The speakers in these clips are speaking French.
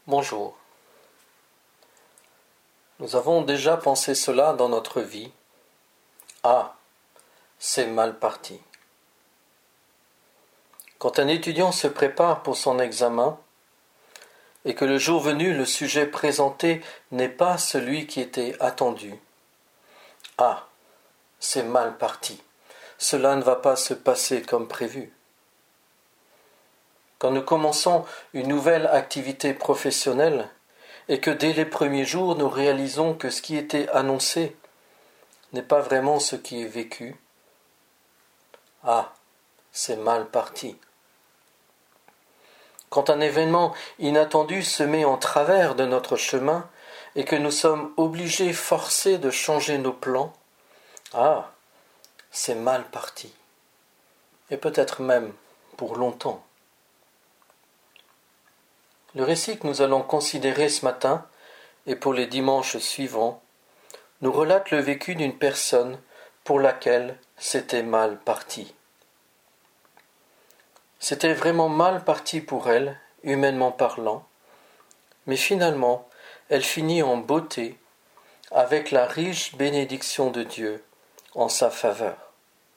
Bonjour. Nous avons déjà pensé cela dans notre vie. Ah, c'est mal parti. Quand un étudiant se prépare pour son examen et que le jour venu, le sujet présenté n'est pas celui qui était attendu. Ah, c'est mal parti. Cela ne va pas se passer comme prévu. Quand nous commençons une nouvelle activité professionnelle et que dès les premiers jours nous réalisons que ce qui était annoncé n'est pas vraiment ce qui est vécu, ah, c'est mal parti. Quand un événement inattendu se met en travers de notre chemin et que nous sommes obligés, forcés de changer nos plans, ah, c'est mal parti. Et peut-être même pour longtemps. Le récit que nous allons considérer ce matin et pour les dimanches suivants nous relate le vécu d'une personne pour laquelle c'était mal parti. C'était vraiment mal parti pour elle, humainement parlant, mais finalement, elle finit en beauté avec la riche bénédiction de Dieu en sa faveur.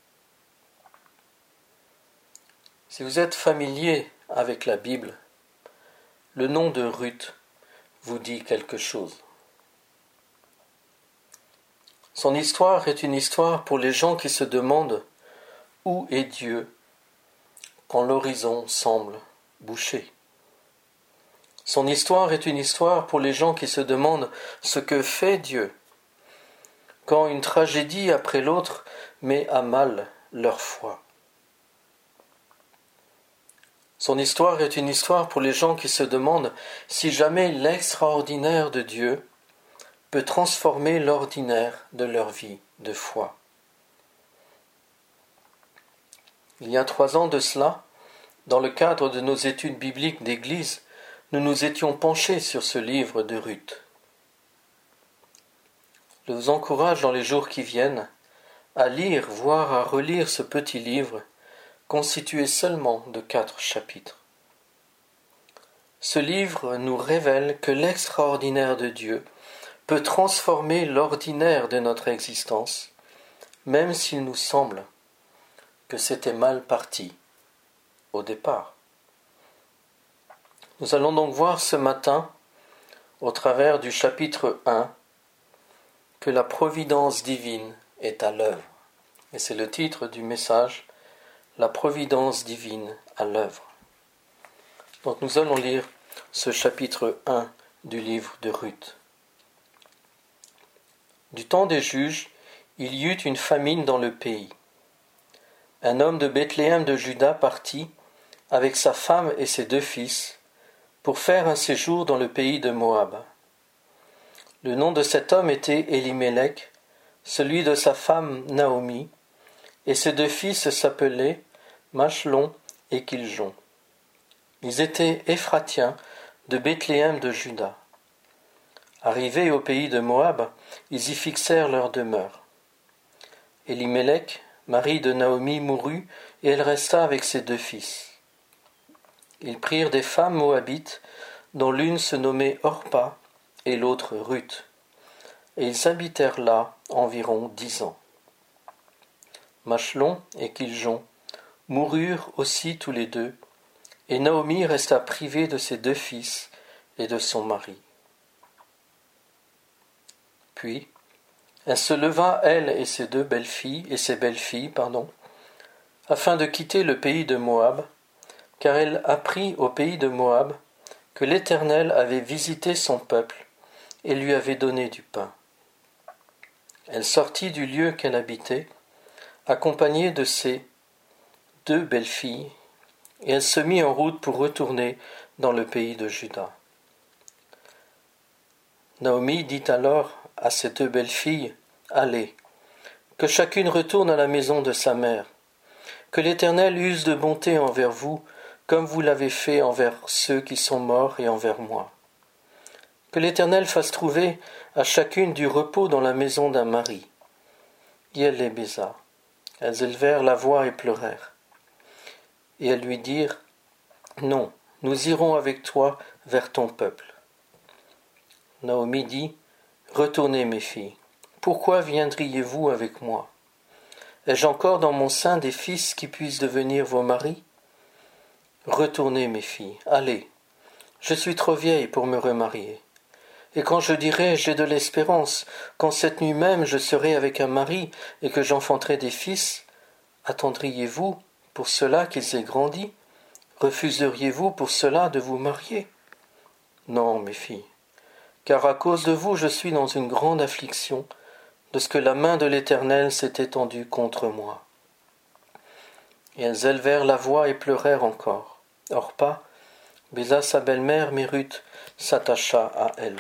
Si vous êtes familier avec la Bible, le nom de Ruth vous dit quelque chose. Son histoire est une histoire pour les gens qui se demandent où est Dieu quand l'horizon semble bouché. Son histoire est une histoire pour les gens qui se demandent ce que fait Dieu quand une tragédie après l'autre met à mal leur foi. Son histoire est une histoire pour les gens qui se demandent si jamais l'extraordinaire de Dieu peut transformer l'ordinaire de leur vie de foi. Il y a 3 ans de cela, dans le cadre de nos études bibliques d'Église, nous nous étions penchés sur ce livre de Ruth. Je vous encourage dans les jours qui viennent à lire, voire à relire ce petit livre constitué seulement de 4 chapitres. Ce livre nous révèle que l'extraordinaire de Dieu peut transformer l'ordinaire de notre existence, même s'il nous semble que c'était mal parti au départ. Nous allons donc voir ce matin, au travers du chapitre 1, que la providence divine est à l'œuvre. Et c'est le titre du message, la providence divine à l'œuvre. Donc nous allons lire ce chapitre 1 du livre de Ruth. Du temps des juges, il y eut une famine dans le pays. Un homme de Bethléem de Juda partit, avec sa femme et ses 2 fils, pour faire un séjour dans le pays de Moab. Le nom de cet homme était Élimélec, celui de sa femme Naomi, et ses 2 fils s'appelaient Machlon et Kiljon. Ils étaient Éphratiens de Bethléem de Juda. Arrivés au pays de Moab, ils y fixèrent leur demeure. Élimélec, mari de Naomi, mourut, et elle resta avec ses 2 fils. Ils prirent des femmes moabites, dont l'une se nommait Orpa et l'autre Ruth, et ils habitèrent là environ 10 ans. Machlon et Kiljon moururent aussi tous les 2, et Naomi resta privée de ses 2 fils et de son mari. Puis, elle se leva, elle et ses belles-filles, afin de quitter le pays de Moab, car elle apprit au pays de Moab que l'Éternel avait visité son peuple et lui avait donné du pain. Elle sortit du lieu qu'elle habitait, accompagnée de ses 2 belles-filles, et elle se mit en route pour retourner dans le pays de Juda. Naomi dit alors à ses 2 belles-filles, « Allez, que chacune retourne à la maison de sa mère. Que l'Éternel use de bonté envers vous, comme vous l'avez fait envers ceux qui sont morts et envers moi. Que l'Éternel fasse trouver à chacune du repos dans la maison d'un mari. » Et elle les baisa. Elles élevèrent la voix et pleurèrent. Et elles lui dirent, « Non, nous irons avec toi vers ton peuple. » Naomi dit, « Retournez, mes filles. Pourquoi viendriez-vous avec moi? Ai-je encore dans mon sein des fils qui puissent devenir vos maris? Retournez, mes filles, allez. Je suis trop vieille pour me remarier. Et quand je dirai j'ai de l'espérance, quand cette nuit même je serai avec un mari et que j'enfanterai des fils, attendriez-vous pour cela qu'ils aient grandi? Refuseriez-vous pour cela de vous marier? Non, mes filles, car à cause de vous je suis dans une grande affliction, de ce que la main de l'Éternel s'est étendue contre moi. » Et elles élevèrent la voix et pleurèrent encore. Orpa baisa sa belle-mère, mais Ruth s'attacha à elle.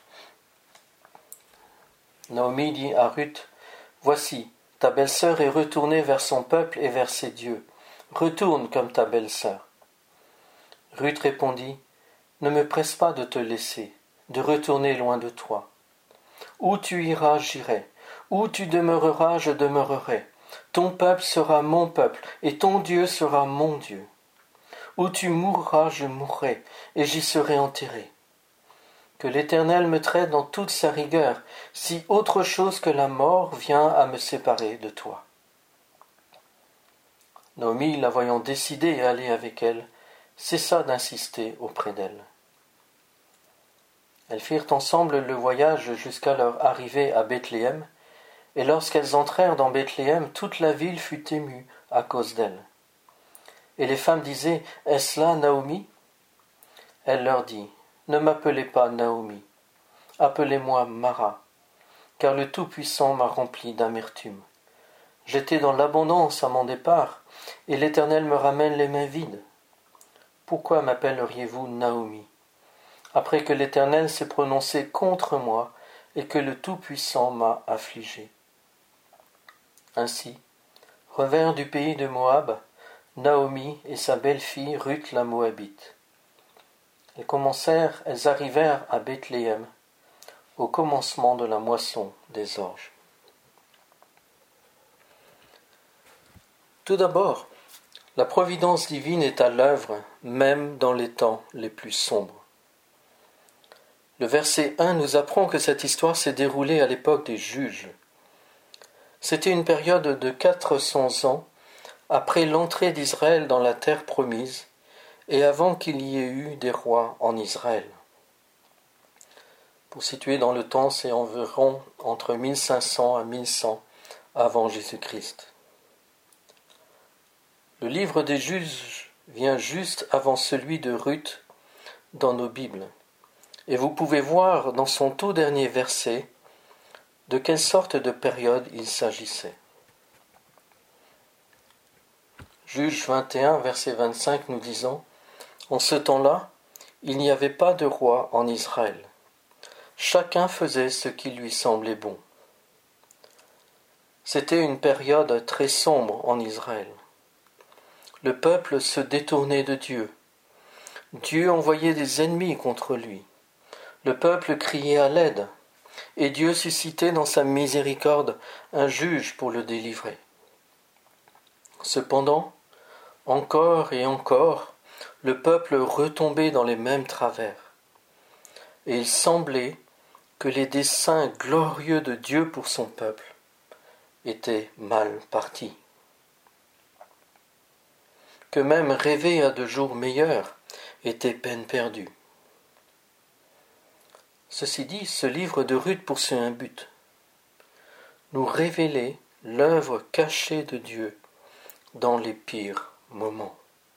Naomi dit à Ruth, « Voici, ta belle-sœur est retournée vers son peuple et vers ses dieux. Retourne comme ta belle-sœur. » Ruth répondit, « Ne me presse pas de te laisser, de retourner loin de toi. Où tu iras, j'irai. Où tu demeureras, je demeurerai. Ton peuple sera mon peuple, et ton Dieu sera mon Dieu. Où tu mourras, je mourrai, et j'y serai enterré. Que l'Éternel me traite dans toute sa rigueur, si autre chose que la mort vient à me séparer de toi. » Naomi, la voyant décidée à aller avec elle, cessa d'insister auprès d'elle. Elles firent ensemble le voyage jusqu'à leur arrivée à Bethléem, et lorsqu'elles entrèrent dans Bethléem, toute la ville fut émue à cause d'elles. Et les femmes disaient, « Est-ce là Naomi ?» Elle leur dit, « Ne m'appelez pas Naomi, appelez-moi Mara, car le Tout-Puissant m'a rempli d'amertume. J'étais dans l'abondance à mon départ, et l'Éternel me ramène les mains vides. Pourquoi m'appelleriez-vous Naomi, après que l'Éternel s'est prononcé contre moi et que le Tout-Puissant m'a affligé? » Ainsi, revinrent du pays de Moab Naomi et sa belle-fille Ruth la Moabite. Elles arrivèrent à Bethléem, au commencement de la moisson des orges. Tout d'abord, la providence divine est à l'œuvre, même dans les temps les plus sombres. Le verset 1 nous apprend que cette histoire s'est déroulée à l'époque des juges. C'était une période de 400 ans après l'entrée d'Israël dans la terre promise et avant qu'il y ait eu des rois en Israël. Pour situer dans le temps, c'est environ entre 1500 à 1100 avant Jésus-Christ. Le livre des juges vient juste avant celui de Ruth dans nos Bibles. Et vous pouvez voir dans son tout dernier verset de quelle sorte de période il s'agissait. Juge 21, verset 25, nous disons, « En ce temps-là, il n'y avait pas de roi en Israël. Chacun faisait ce qui lui semblait bon. » C'était une période très sombre en Israël. Le peuple se détournait de Dieu. Dieu envoyait des ennemis contre lui. Le peuple criait à l'aide, et Dieu suscitait dans sa miséricorde un juge pour le délivrer. Cependant, encore et encore, le peuple retombait dans les mêmes travers, et il semblait que les desseins glorieux de Dieu pour son peuple étaient mal partis. Que même rêver à de jours meilleurs était peine perdue. Ceci dit, ce livre de Ruth poursuit un but: nous révéler l'œuvre cachée de Dieu dans les pires moments.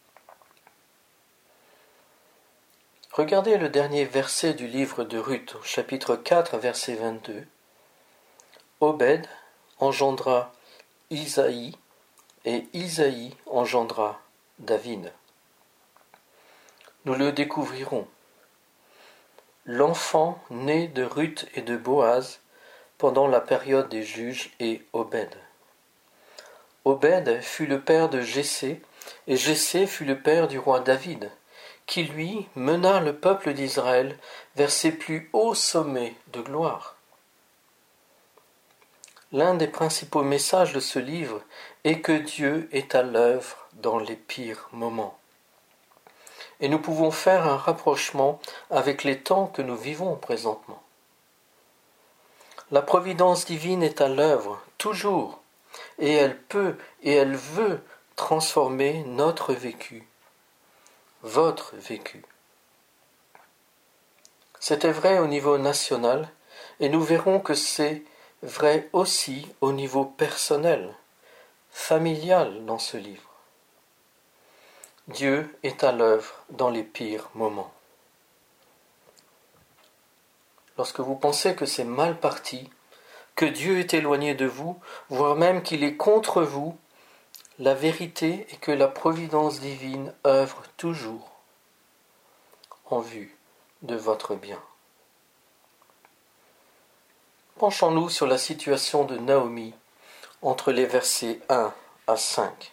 Regardez le dernier verset du livre de Ruth, chapitre 4, verset 22. Obed engendra Isaïe, et Isaïe engendra David. Nous le découvrirons. L'enfant né de Ruth et de Boaz pendant la période des juges est Obed. Obed fut le père de Jessé, et Jessé fut le père du roi David, qui lui mena le peuple d'Israël vers ses plus hauts sommets de gloire. L'un des principaux messages de ce livre est que Dieu est à l'œuvre dans les pires moments. Et nous pouvons faire un rapprochement avec les temps que nous vivons présentement. La providence divine est à l'œuvre, toujours, et elle peut et elle veut transformer notre vécu, votre vécu. C'était vrai au niveau national, et nous verrons que c'est vrai aussi au niveau personnel, familial dans ce livre. Dieu est à l'œuvre dans les pires moments. Lorsque vous pensez que c'est mal parti, que Dieu est éloigné de vous, voire même qu'il est contre vous, la vérité est que la providence divine œuvre toujours en vue de votre bien. Penchons-nous sur la situation de Naomi entre les versets 1 à 5.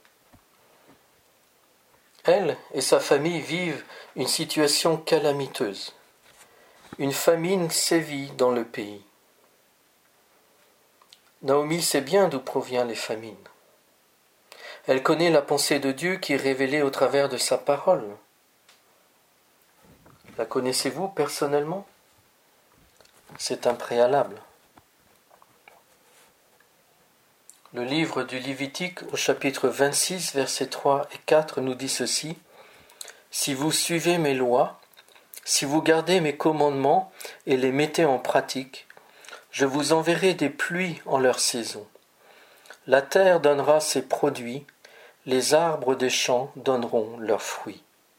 Elle et sa famille vivent une situation calamiteuse. Une famine sévit dans le pays. Naomi sait bien d'où proviennent les famines. Elle connaît la pensée de Dieu qui est révélée au travers de sa parole. La connaissez-vous personnellement? C'est un préalable. Le livre du Lévitique au chapitre 26, versets 3 et 4 nous dit ceci. « Si vous suivez mes lois, si vous gardez mes commandements et les mettez en pratique, je vous enverrai des pluies en leur saison. La terre donnera ses produits, les arbres des champs donneront leurs fruits. »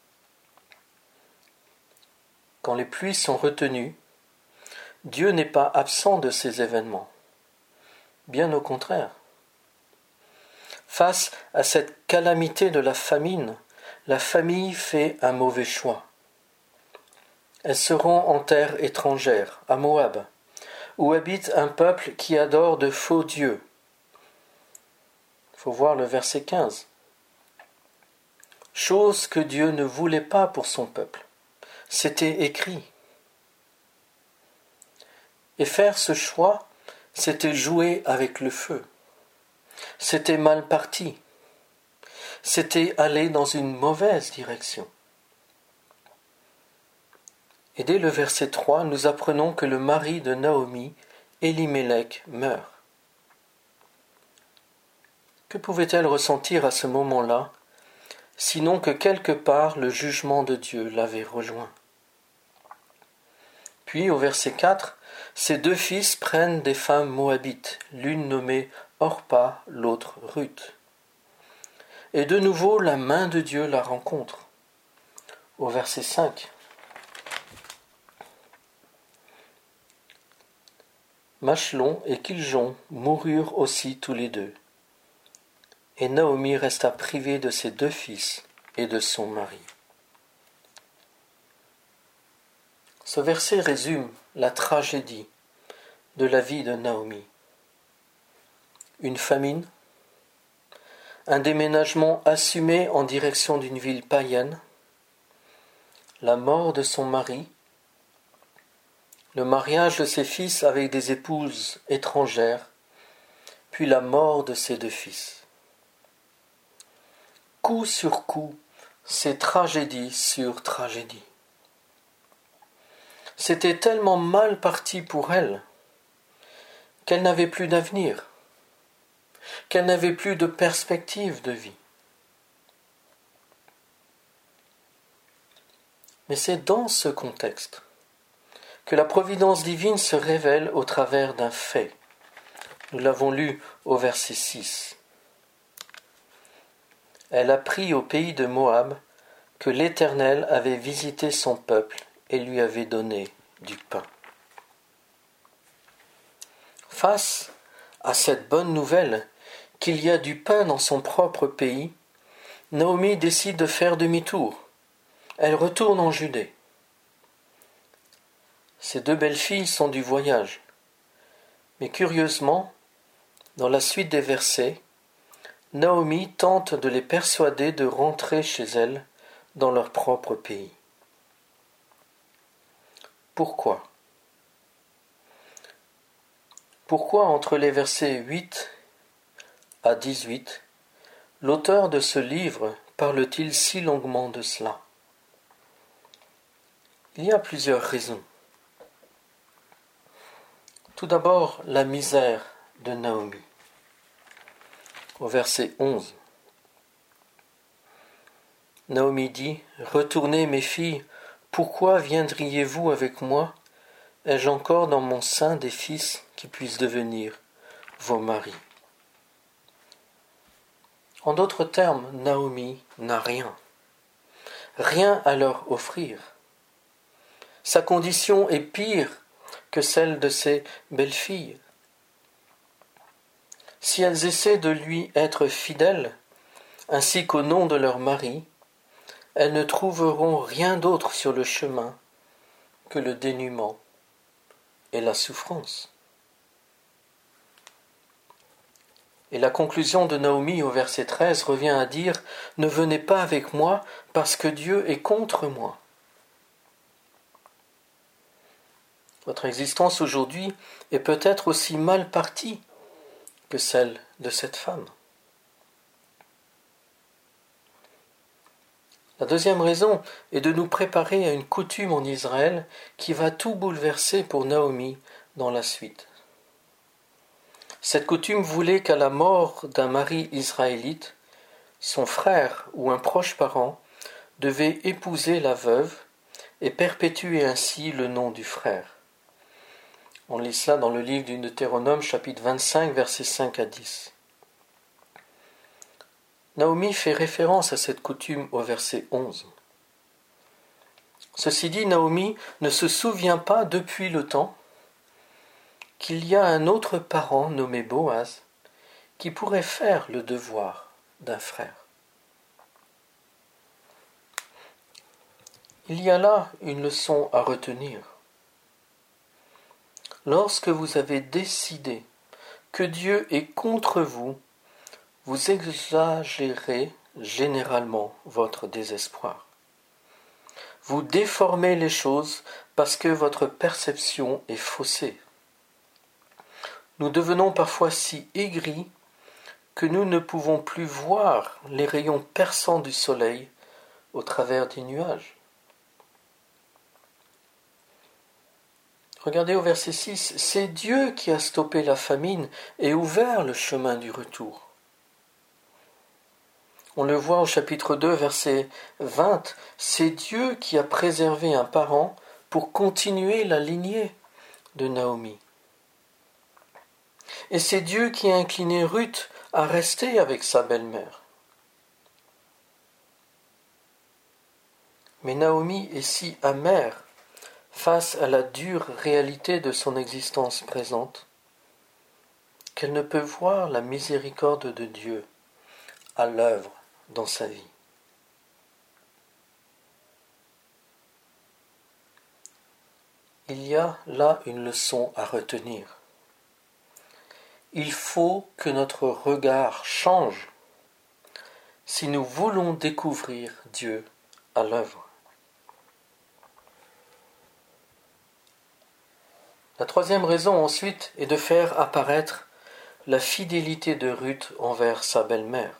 Quand les pluies sont retenues, Dieu n'est pas absent de ces événements. Bien au contraire. Face à cette calamité de la famine, la famille fait un mauvais choix. Elle se rend en terre étrangère, à Moab, où habite un peuple qui adore de faux dieux. Il faut voir le verset 15. Chose que Dieu ne voulait pas pour son peuple. C'était écrit. Et faire ce choix, c'était jouer avec le feu. C'était mal parti. C'était aller dans une mauvaise direction. Et dès le verset 3, nous apprenons que le mari de Naomi, Élimélec, meurt. Que pouvait-elle ressentir à ce moment-là, sinon que quelque part le jugement de Dieu l'avait rejoint? Puis au verset 4, ses deux fils prennent des femmes moabites, l'une nommée Orpa, l'autre Ruth. Et de nouveau la main de Dieu la rencontre. Au verset 5. Machlon et Kiljon moururent aussi tous les deux. Et Naomi resta privée de ses deux fils et de son mari. Ce verset résume la tragédie de la vie de Naomi. Une famine, un déménagement assumé en direction d'une ville païenne, la mort de son mari, le mariage de ses fils avec des épouses étrangères, puis la mort de ses deux fils. Coup sur coup, c'est tragédie sur tragédie. C'était tellement mal parti pour elle qu'elle n'avait plus d'avenir, qu'elle n'avait plus de perspective de vie. Mais c'est dans ce contexte que la providence divine se révèle au travers d'un fait. Nous l'avons lu au verset 6. Elle apprit au pays de Moab que l'Éternel avait visité son peuple et lui avait donné du pain. Face à cette bonne nouvelle qu'il y a du pain dans son propre pays, Naomi décide de faire demi-tour. Elle retourne en Judée. Ses deux belles-filles sont du voyage. Mais curieusement, dans la suite des versets, Naomi tente de les persuader de rentrer chez elle dans leur propre pays. Pourquoi? Pourquoi entre les versets 8 à 18, l'auteur de ce livre parle-t-il si longuement de cela? Il y a plusieurs raisons. Tout d'abord, la misère de Naomi. Au verset 11. Naomi dit, « Retournez, mes filles, pourquoi viendriez-vous avec moi? Ai-je encore dans mon sein des fils qui puissent devenir vos maris ?» En d'autres termes, Naomi n'a rien. Rien à leur offrir. Sa condition est pire que celle de ses belles-filles. Si elles essaient de lui être fidèles, ainsi qu'au nom de leur mari, elles ne trouveront rien d'autre sur le chemin que le dénuement et la souffrance. Et la conclusion de Naomi au verset 13 revient à dire « Ne venez pas avec moi parce que Dieu est contre moi ». Votre existence aujourd'hui est peut-être aussi mal partie que celle de cette femme. La deuxième raison est de nous préparer à une coutume en Israël qui va tout bouleverser pour Naomi dans la suite. Cette coutume voulait qu'à la mort d'un mari israélite, son frère ou un proche parent devait épouser la veuve et perpétuer ainsi le nom du frère. On lit cela dans le livre du Deutéronome, chapitre 25, versets 5 à 10. Naomi fait référence à cette coutume au verset 11. Ceci dit, Naomi ne se souvient pas depuis le temps qu'il y a un autre parent nommé Boaz qui pourrait faire le devoir d'un frère. Il y a là une leçon à retenir. Lorsque vous avez décidé que Dieu est contre vous, vous exagérez généralement votre désespoir. Vous déformez les choses parce que votre perception est faussée. Nous devenons parfois si aigris que nous ne pouvons plus voir les rayons perçants du soleil au travers des nuages. Regardez au verset 6, c'est Dieu qui a stoppé la famine et ouvert le chemin du retour. On le voit au chapitre 2, verset 20, c'est Dieu qui a préservé un parent pour continuer la lignée de Naomi. Et c'est Dieu qui a incliné Ruth à rester avec sa belle-mère. Mais Naomi est si amère face à la dure réalité de son existence présente qu'elle ne peut voir la miséricorde de Dieu à l'œuvre dans sa vie. Il y a là une leçon à retenir. Il faut que notre regard change si nous voulons découvrir Dieu à l'œuvre. La troisième raison ensuite est de faire apparaître la fidélité de Ruth envers sa belle-mère.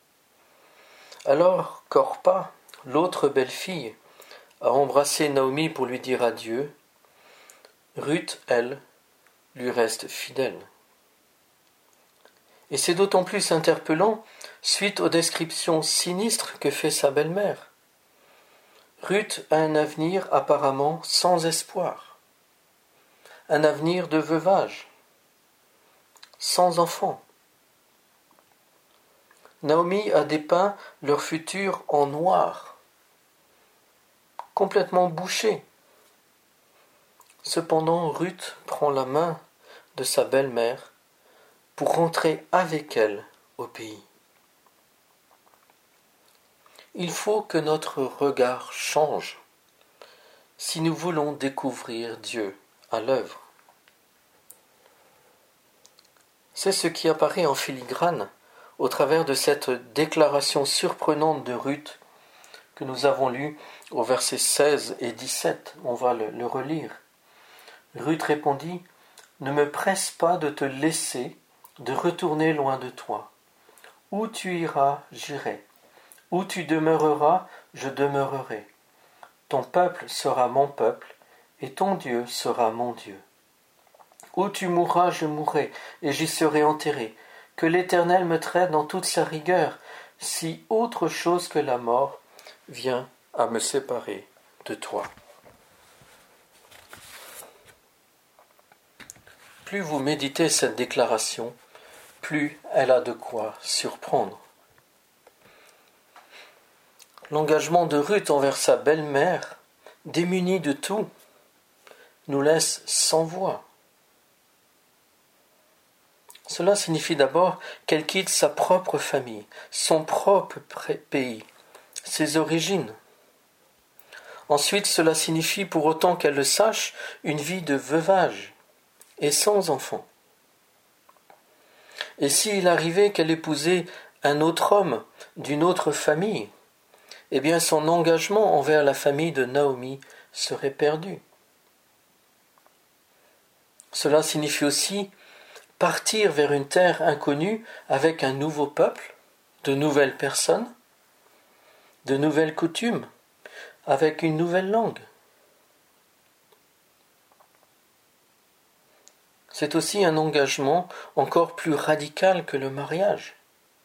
Alors qu'Orpa, l'autre belle-fille, a embrassé Naomi pour lui dire adieu, Ruth, elle, lui reste fidèle. Et c'est d'autant plus interpellant suite aux descriptions sinistres que fait sa belle-mère. Ruth a un avenir apparemment sans espoir, un avenir de veuvage, sans enfant. Naomi a dépeint leur futur en noir, complètement bouché. Cependant, Ruth prend la main de sa belle-mère pour rentrer avec elle au pays. Il faut que notre regard change si nous voulons découvrir Dieu à l'œuvre. C'est ce qui apparaît en filigrane au travers de cette déclaration surprenante de Ruth que nous avons lue au verset 16 et 17. On va le relire. Ruth répondit, « Ne me presse pas de te laisser, de retourner loin de toi. Où tu iras, j'irai. Où tu demeureras, je demeurerai. Ton peuple sera mon peuple, et ton Dieu sera mon Dieu. Où tu mourras, je mourrai, et j'y serai enterré. Que l'Éternel me traite dans toute sa rigueur, si autre chose que la mort vient à me séparer de toi. » Plus vous méditez cette déclaration, plus elle a de quoi surprendre. L'engagement de Ruth envers sa belle-mère, démunie de tout, nous laisse sans voix. Cela signifie d'abord qu'elle quitte sa propre famille, son propre pays, ses origines. Ensuite, cela signifie, pour autant qu'elle le sache, une vie de veuvage et sans enfant. Et s'il arrivait qu'elle épousait un autre homme d'une autre famille, eh bien son engagement envers la famille de Naomi serait perdu. Cela signifie aussi partir vers une terre inconnue avec un nouveau peuple, de nouvelles personnes, de nouvelles coutumes, avec une nouvelle langue. C'est aussi un engagement encore plus radical que le mariage.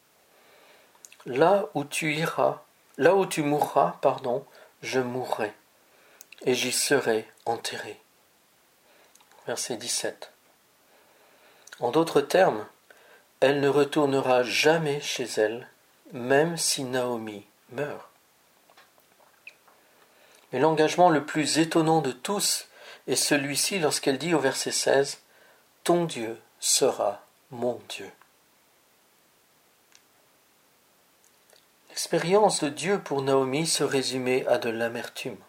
Là où tu mourras, je mourrai, et j'y serai enterré. Verset 17. En d'autres termes, elle ne retournera jamais chez elle, même si Naomi meurt. Mais l'engagement le plus étonnant de tous est celui-ci lorsqu'elle dit au verset 16 « Ton Dieu sera mon Dieu ». L'expérience de Dieu pour Naomi se résumait à de l'amertume.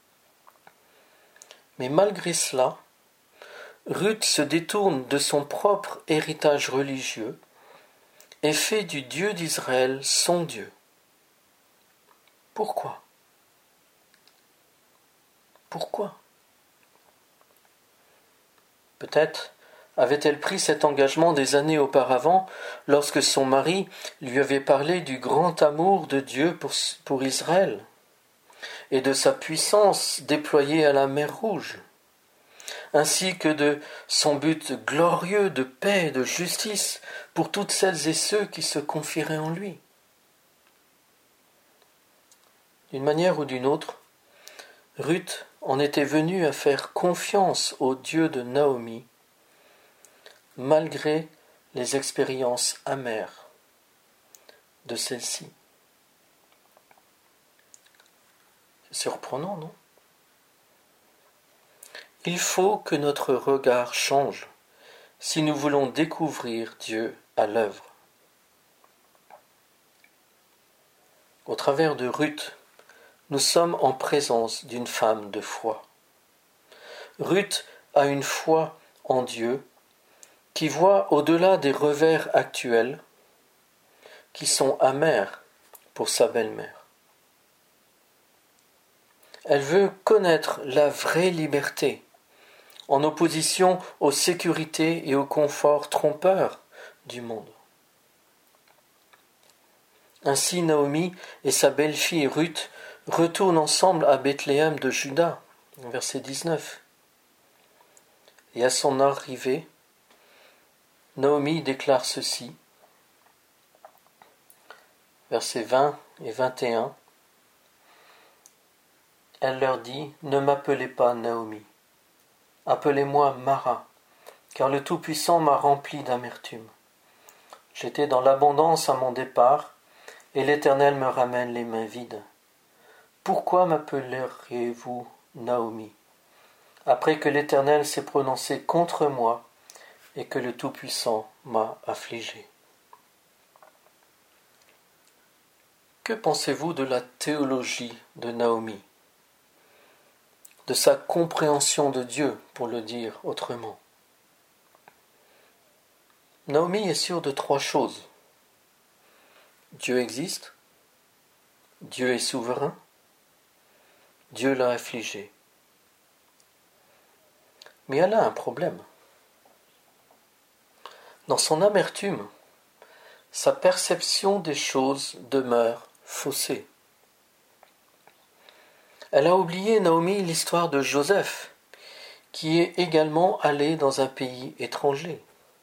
Mais malgré cela, Ruth se détourne de son propre héritage religieux et fait du Dieu d'Israël son Dieu. Pourquoi ? Pourquoi ? Peut-être avait-elle pris cet engagement des années auparavant lorsque son mari lui avait parlé du grand amour de Dieu pour Israël et de sa puissance déployée à la mer Rouge, ainsi que de son but glorieux de paix et de justice pour toutes celles et ceux qui se confieraient en lui. D'une manière ou d'une autre, Ruth en était venue à faire confiance au Dieu de Naomi, malgré les expériences amères de celle-ci. C'est surprenant, non ? Il faut que notre regard change si nous voulons découvrir Dieu à l'œuvre. Au travers de Ruth, nous sommes en présence d'une femme de foi. Ruth a une foi en Dieu qui voit au-delà des revers actuels qui sont amers pour sa belle-mère. Elle veut connaître la vraie liberté, en opposition aux sécurités et au confort trompeurs du monde. Ainsi Naomi et sa belle-fille Ruth retournent ensemble à Bethléem de Juda, verset 19. Et à son arrivée, Naomi déclare ceci, versets 20 et 21. Elle leur dit, « Ne m'appelez pas Naomi, appelez-moi Mara, car le Tout-Puissant m'a rempli d'amertume. J'étais dans l'abondance à mon départ, et l'Éternel me ramène les mains vides. Pourquoi m'appelleriez-vous Naomi, après que l'Éternel s'est prononcé contre moi et que le Tout-Puissant m'a affligé ?» Que pensez-vous de la théologie de Naomi, de sa compréhension de Dieu, pour le dire autrement? Naomi est sûre de 3 choses. Dieu existe, Dieu est souverain, Dieu l'a affligée. Mais elle a un problème. Dans son amertume, sa perception des choses demeure faussée. Elle a oublié, Naomi, l'histoire de Joseph, qui est également allé dans un pays étranger.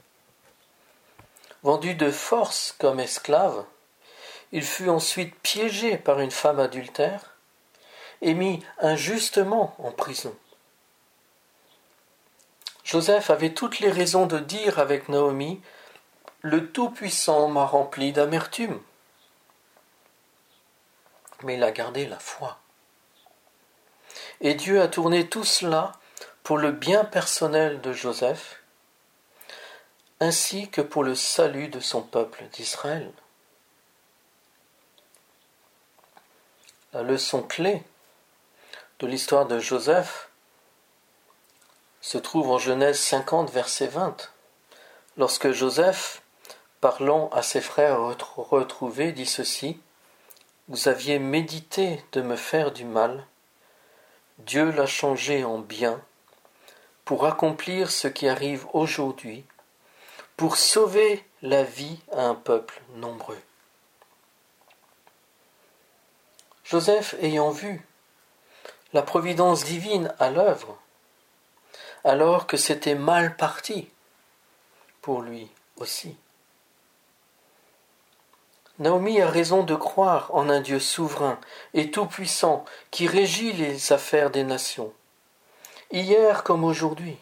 Vendu de force comme esclave, il fut ensuite piégé par une femme adultère et mis injustement en prison. Joseph avait toutes les raisons de dire avec Naomi « Le Tout-Puissant m'a rempli d'amertume ». Mais il a gardé la foi. Et Dieu a tourné tout cela pour le bien personnel de Joseph, ainsi que pour le salut de son peuple d'Israël. La leçon clé de l'histoire de Joseph se trouve en Genèse 50, verset 20, lorsque Joseph, parlant à ses frères retrouvés, dit ceci : « Vous aviez médité de me faire du mal, Dieu l'a changé en bien, pour accomplir ce qui arrive aujourd'hui, pour sauver la vie à un peuple nombreux. » Joseph, ayant vu la providence divine à l'œuvre, alors que c'était mal parti pour lui aussi. Naomi a raison de croire en un Dieu souverain et tout-puissant qui régit les affaires des nations, hier comme aujourd'hui.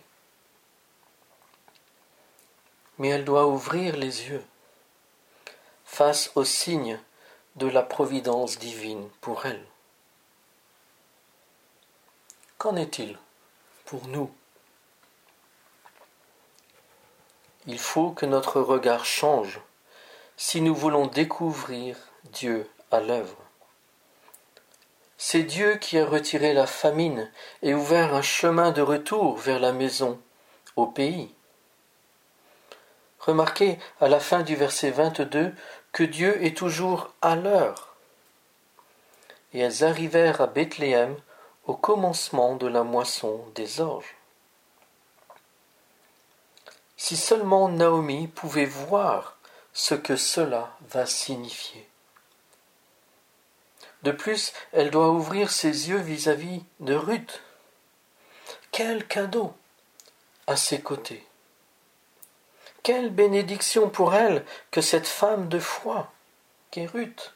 Mais elle doit ouvrir les yeux face aux signes de la providence divine pour elle. Qu'en est-il pour nous ? Il faut que notre regard change si nous voulons découvrir Dieu à l'œuvre. C'est Dieu qui a retiré la famine et ouvert un chemin de retour vers la maison, au pays. Remarquez à la fin du verset 22 que Dieu est toujours à l'heure. Et elles arrivèrent à Bethléem au commencement de la moisson des orges. Si seulement Naomi pouvait voir ce que cela va signifier. De plus, elle doit ouvrir ses yeux vis-à-vis de Ruth. Quel cadeau à ses côtés! Quelle bénédiction pour elle que cette femme de foi qu'est Ruth.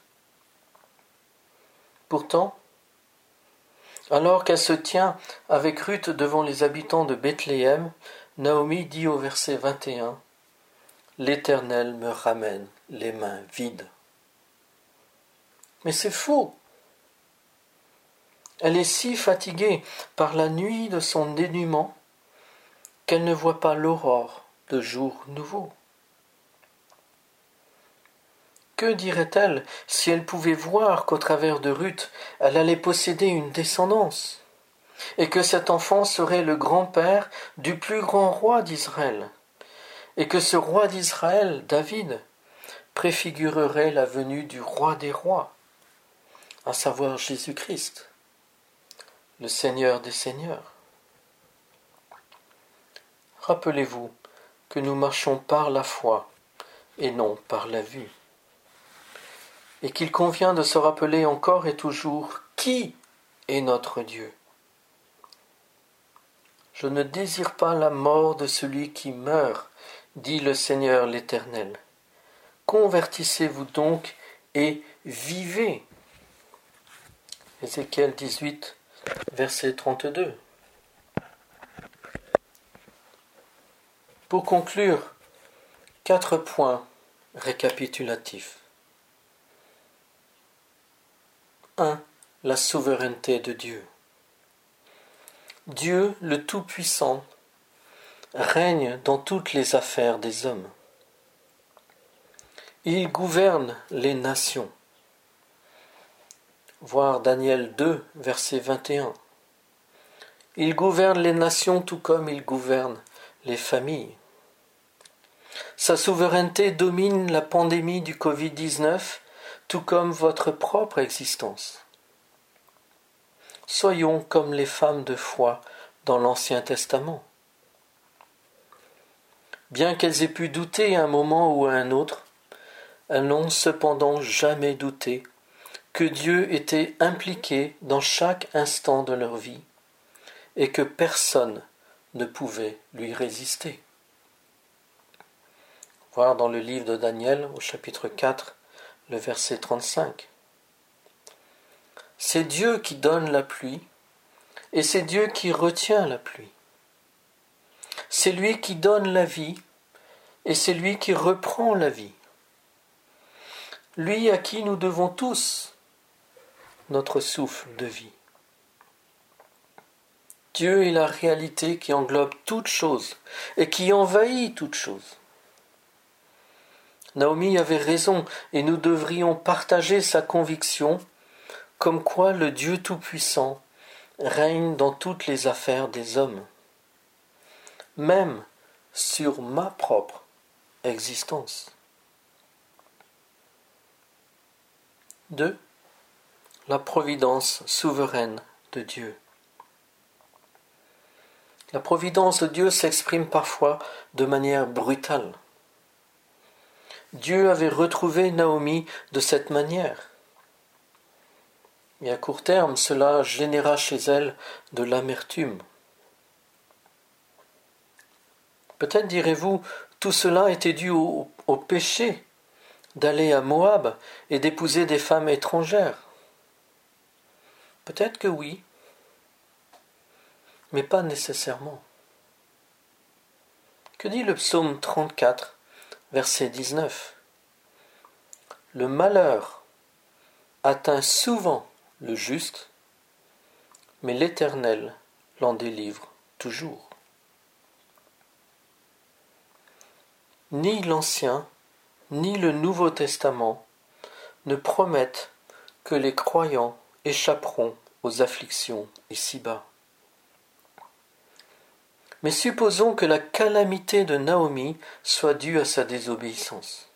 Pourtant, alors qu'elle se tient avec Ruth devant les habitants de Bethléem, Naomi dit au verset 21 « L'Éternel me ramène les mains vides. » Mais c'est faux. Elle est si fatiguée par la nuit de son dénuement qu'elle ne voit pas l'aurore de jour nouveau. Que dirait-elle si elle pouvait voir qu'au travers de Ruth, elle allait posséder une descendance, et que cet enfant serait le grand-père du plus grand roi d'Israël, et que ce roi d'Israël, David, préfigurerait la venue du roi des rois, à savoir Jésus-Christ, le Seigneur des seigneurs. Rappelez-vous que nous marchons par la foi et non par la vue, et qu'il convient de se rappeler encore et toujours qui est notre Dieu. Je ne désire pas la mort de celui qui meurt, dit le Seigneur l'Éternel. Convertissez-vous donc et vivez. Ézéchiel 18, verset 32. Pour conclure, 4 points récapitulatifs. 1. La souveraineté de Dieu. Dieu, le Tout-Puissant, règne dans toutes les affaires des hommes. Il gouverne les nations. Voir Daniel 2, verset 21. Il gouverne les nations tout comme il gouverne les familles. Sa souveraineté domine la pandémie du Covid-19, tout comme votre propre existence. Soyons comme les femmes de foi dans l'Ancien Testament. Bien qu'elles aient pu douter à un moment ou à un autre, elles n'ont cependant jamais douté que Dieu était impliqué dans chaque instant de leur vie et que personne ne pouvait lui résister. Voir dans le livre de Daniel, au chapitre 4, le verset 35. C'est Dieu qui donne la pluie, et c'est Dieu qui retient la pluie. C'est lui qui donne la vie, et c'est lui qui reprend la vie. Lui à qui nous devons tous notre souffle de vie. Dieu est la réalité qui englobe toute chose et qui envahit toute chose. Naomi avait raison et nous devrions partager sa conviction comme quoi le Dieu Tout-Puissant règne dans toutes les affaires des hommes, même sur ma propre existence. 2. La providence souveraine de Dieu. La providence de Dieu s'exprime parfois de manière brutale. Dieu avait retrouvé Naomi de cette manière. Et à court terme, cela généra chez elle de l'amertume. Peut-être direz-vous, tout cela était dû au péché d'aller à Moab et d'épouser des femmes étrangères. Peut-être que oui, mais pas nécessairement. Que dit le psaume 34, verset 19 ? Le malheur atteint souvent le juste, mais l'Éternel l'en délivre toujours. Ni l'Ancien, ni le Nouveau Testament ne promettent que les croyants échapperont aux afflictions ici-bas. Mais supposons que la calamité de Naomi soit due à sa désobéissance.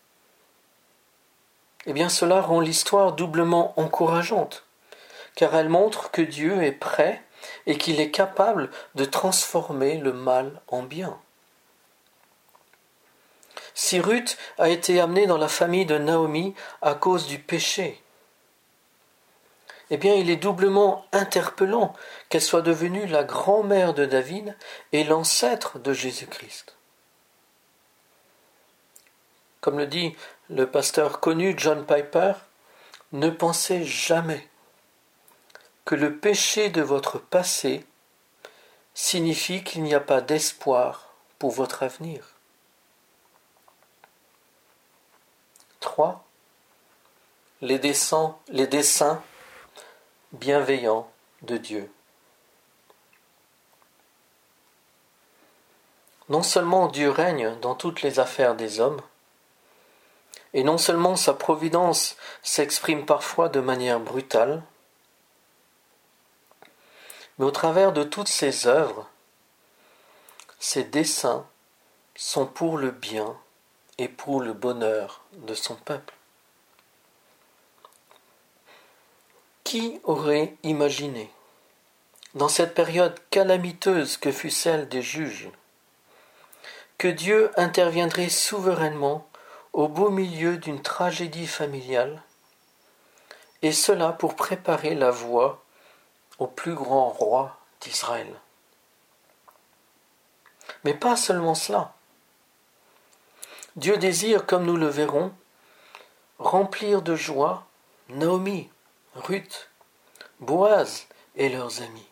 Eh bien cela rend l'histoire doublement encourageante, car elle montre que Dieu est prêt et qu'il est capable de transformer le mal en bien. Si Ruth a été amenée dans la famille de Naomi à cause du péché, eh bien il est doublement interpellant qu'elle soit devenue la grand-mère de David et l'ancêtre de Jésus-Christ. Comme le dit le pasteur connu John Piper, ne pensez jamais que le péché de votre passé signifie qu'il n'y a pas d'espoir pour votre avenir. 3. Les desseins bienveillants de Dieu. Non seulement Dieu règne dans toutes les affaires des hommes, et non seulement sa providence s'exprime parfois de manière brutale, mais au travers de toutes ses œuvres, ses desseins sont pour le bien et pour le bonheur de son peuple. Qui aurait imaginé, dans cette période calamiteuse que fut celle des juges, que Dieu interviendrait souverainement au beau milieu d'une tragédie familiale, et cela pour préparer la voie au plus grand roi d'Israël. Mais pas seulement cela. Dieu désire, comme nous le verrons, remplir de joie Naomi, Ruth, Boaz et leurs amis.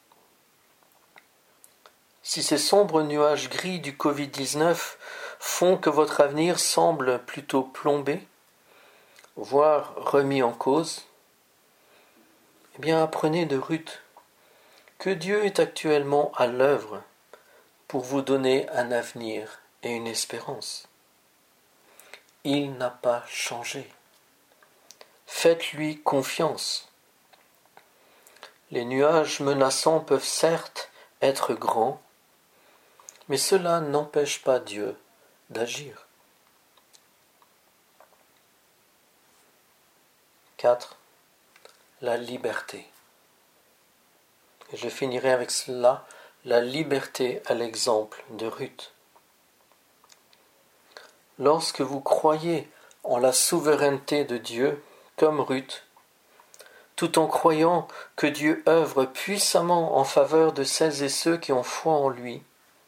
Si ces sombres nuages gris du Covid-19 font que votre avenir semble plutôt plombé, voire remis en cause, eh bien apprenez de Ruth que Dieu est actuellement à l'œuvre pour vous donner un avenir et une espérance. Il n'a pas changé. Faites-lui confiance. Les nuages menaçants peuvent certes être grands, mais cela n'empêche pas Dieu d'agir. 4. La liberté. Et je finirai avec cela, la liberté à l'exemple de Ruth. Lorsque vous croyez en la souveraineté de Dieu, comme Ruth, tout en croyant que Dieu œuvre puissamment en faveur de celles et ceux qui ont foi en lui,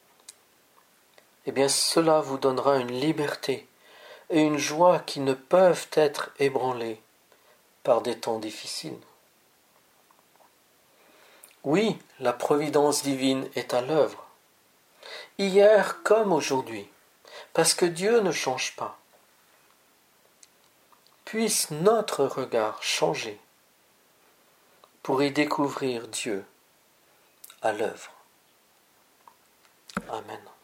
eh bien cela vous donnera une liberté et une joie qui ne peuvent être ébranlées par des temps difficiles. Oui, la providence divine est à l'œuvre, hier comme aujourd'hui, parce que Dieu ne change pas. Puisse notre regard changer pour y découvrir Dieu à l'œuvre. Amen.